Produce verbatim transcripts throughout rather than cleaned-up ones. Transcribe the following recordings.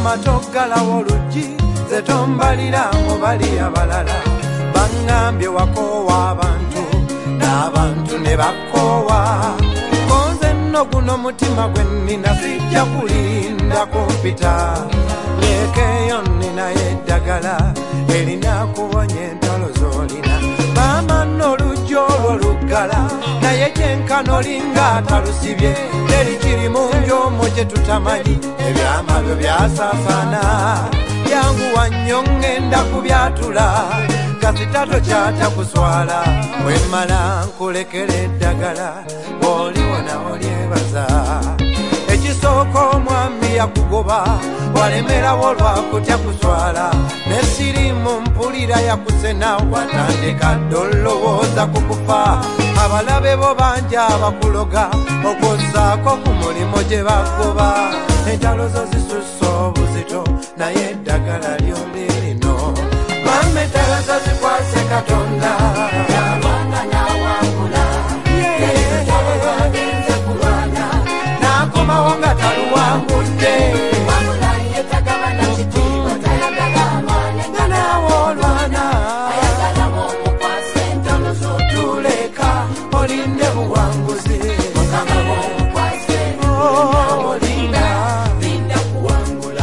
toggalawo oluggi ze tombalira mu bali abalala bangambye wakoowa abantu n'abantu ne bakoowa konze nno guno mutima gwe nnina sijja kulinda kumpita lekeyo nninayo eddagala erina kuwonya entalo z'olina maama nno oluggi olwo luggala naye kyenkana olinga atalusibye teri kiri mu njomo kye tutamanyi ebyamabyo byasaasaana yanguwa nnyo ŋŋenda kubyatula kasita tokyata kuswala wemmala nkulekera eddagala bw'oliwona olyebaza ekisooka omwami yakugoba walemerawo lwakutya kuswala nesirimu mpulira yakusena watandika ddolowooza kukufa abalabe bo banja abakuloga okwozaako ku mulimo gye bagoba entalo zo zisusa obuzito naye eddagala lyo lirino mama entalo zo zikwase Katonda yabanga nawangula agenze kulwana nakomawo nga taluwangudde wamula yetagabana kitiibwa tayagala alwane nga naawe olwana ayagalawo omukwase entalo zo tuleka olinde buwanguzi mukamawo omukwase olinda linda kuwangula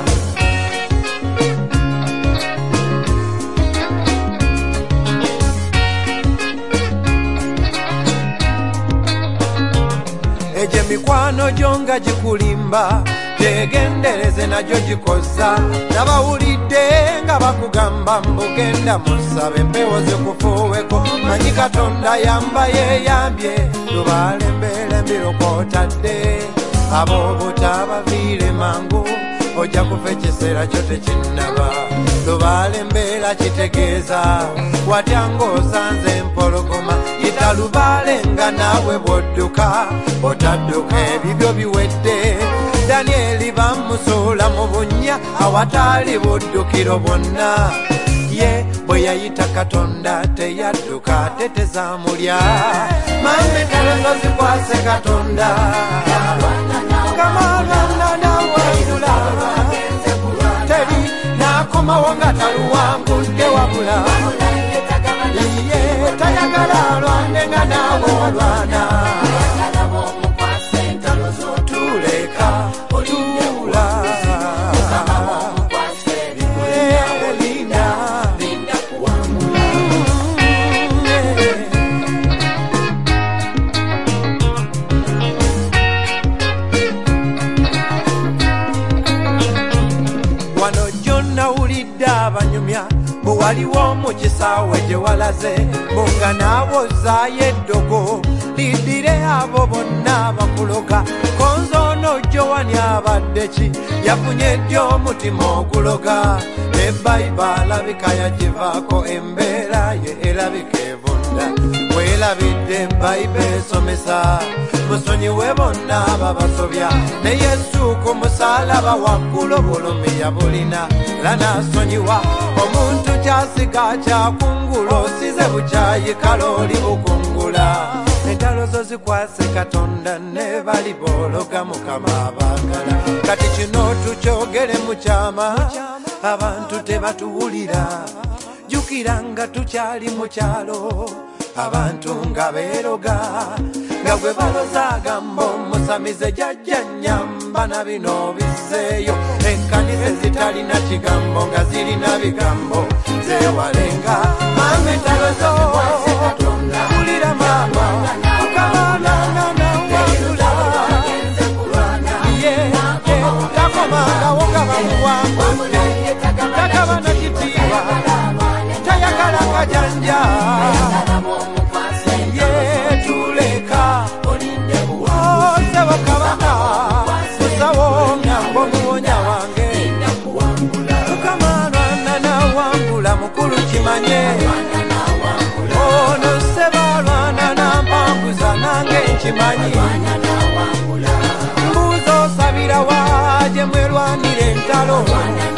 eje mikwano jonga gikulimba tegendereze najyo gikoza nabawulidde nga bakugamba mbugenda musabe empewo zikufuuweko manyi Katonda yamba yeyambye lubaale mbeera mbirokotadde ab'obutabaviire mangu ojja kufa ekiseera kyo tekinnaba lubaale mbeera kitegeeza watya ng'osanze empologoma yita lubaale nga naawe bw'odduka otadduka ebibyo biwedde Danieli bamusuula mu bunnya awataali buddukiro bwonna ye bwe yayita Katonda teyadduka tetezamulya mama entalo zo zikwase Katonda kamalwana nawangula teri nakomawo nga taluwangudde wabula ye tayagala alwane nga naawe olwana tuleka otula wano jonna wulidde abanyumya bwe waliwo mu kisaawe gye walaze bunga naabozaayo eddogo lidire abo bonna bakuloga konzono jowani abadde ki yafunye ddi omutima oguloga ne Bayiba alabika yagivaako embeera ye erabika evunda weerabidde Bayiba esomesa musonyiwe bonna babasobya ne Yesu ku musaalaba waggulu bulumi yabulina era n'asonyiwa omuntu kyasiga kyakungula osize bukyayikala oli bukungula entalo zo zikwase Katonda ne bali boologa Mukama abaagala kati kino tukyogere mu kyama abantu tebatuwulira jjukira nga tukyali mu kyalo abantu nga beeroga nga gwe baloza agamba omusamize jjajja nnyamba na bino biseeyo ekkanisa zitalina kigambo nga zirina bigambo zeewalenga mama entalo zo wulira maama mukamalwana nawangula ye ye takomangawo nga bamuwangudde takaba na kitiibwa tayagala kajanja ye tuleka osebo kabaka musawo ngambo muwonya wange mukamalwana nawangula mukulu kimanye ono sebalwana nampanguza nange nkimanyi mbuuza osabira wa gye mwerwanira entalo